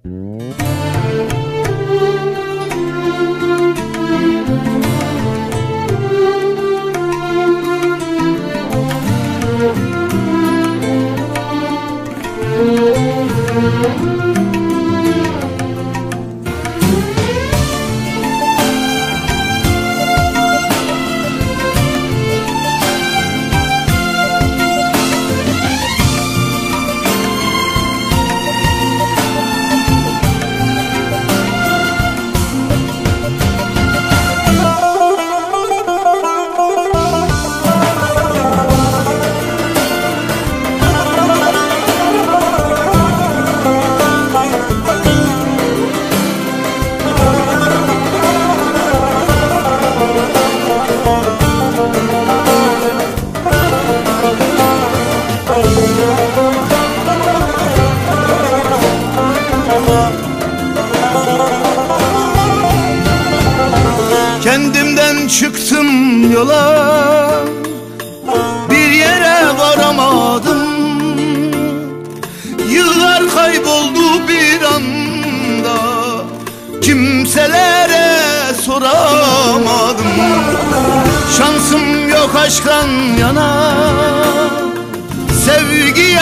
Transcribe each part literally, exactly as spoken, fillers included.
Kendimden çıktım yola, bir yere varamadım. Yıllar kayboldu bir anda, kimselere soramadım. Şansım yok aşktan yana, sevgiye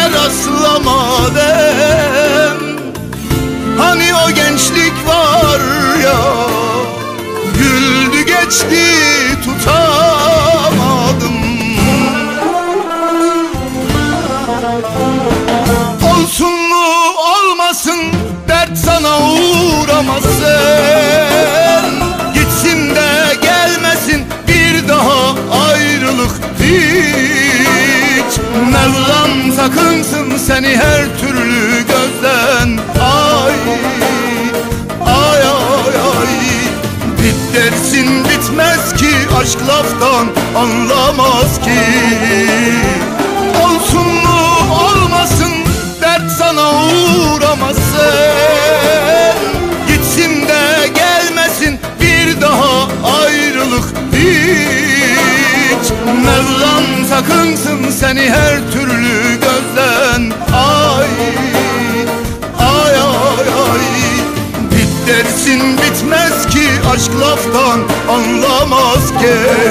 rastlamadım. Hani o gençlik var ya, güldü geçti tutamadım. Olsun mu olmasın dert sana uğramasın. Gitsin de gelmesin bir daha ayrılık hiç. Mevlam sakınsın seni her türlü gözden. Ay ay ay ay, bit dersin bitmez ki, aşk laftan anlamaz ki. Olsun mu olmasın dert sana uğramasın. Gitsin de gelmesin bir daha ayrılık hiç. Mevlam sakınsın seni her türlü gözden. Ay ay ay ay, bit dersin bitmez ki, aşk laftan anlamaz ki.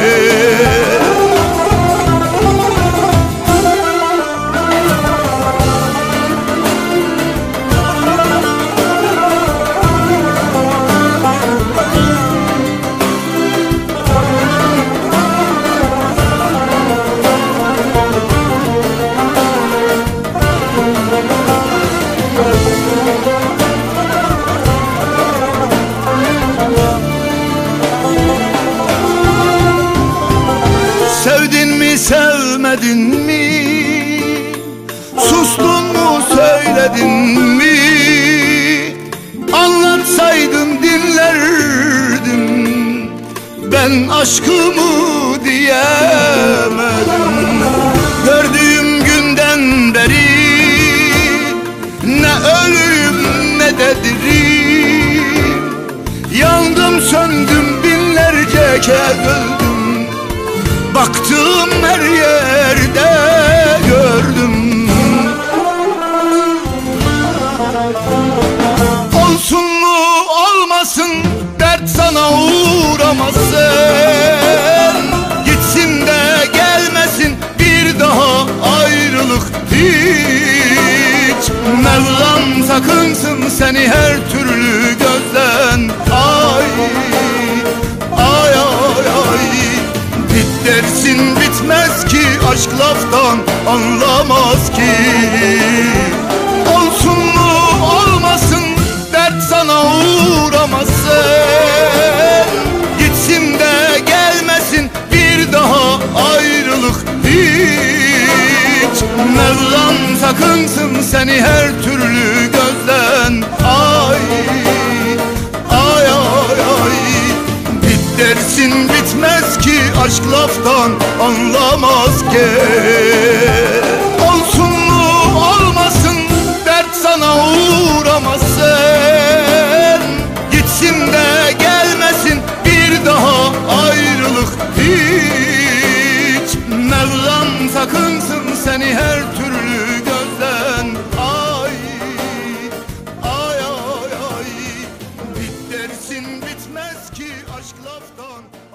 Sevdin mi sevmedin mi, sustun mu söyledin mi? Anlatsaydın dinlerdim, ben aşkımı diyemedim. Gördüğüm günden beri ne ölüm ne de dirim. Yandım söndüm binlerce kez öldüm, baktım her yerde gördüm. Olsun mu olmasın dert sana uğramasın. Gitsin de gelmesin bir daha ayrılık hiç. Mevlam sakınsın seni her türlü gözden. Ay ay ay ay, bit dersin bitmez ki, aşk laftan anlamaz ki. Olsun mu olmasın dert sana uğramasın. Gitsin de gelmesin bir daha ayrılık hiç. Mevlam sakınsın seni her türlü gözden. Ay ay ay ay, bit dersin bitmez ki, aşk laftan anlamaz ki. Olsun mu olmasın dert sana uğramasın. Gitsin de gelmesin bir daha ayrılık hiç. Mevlam sakınsın seni her türlü gözden. Ay ay ay Dersin bitmez ki aşk laftan,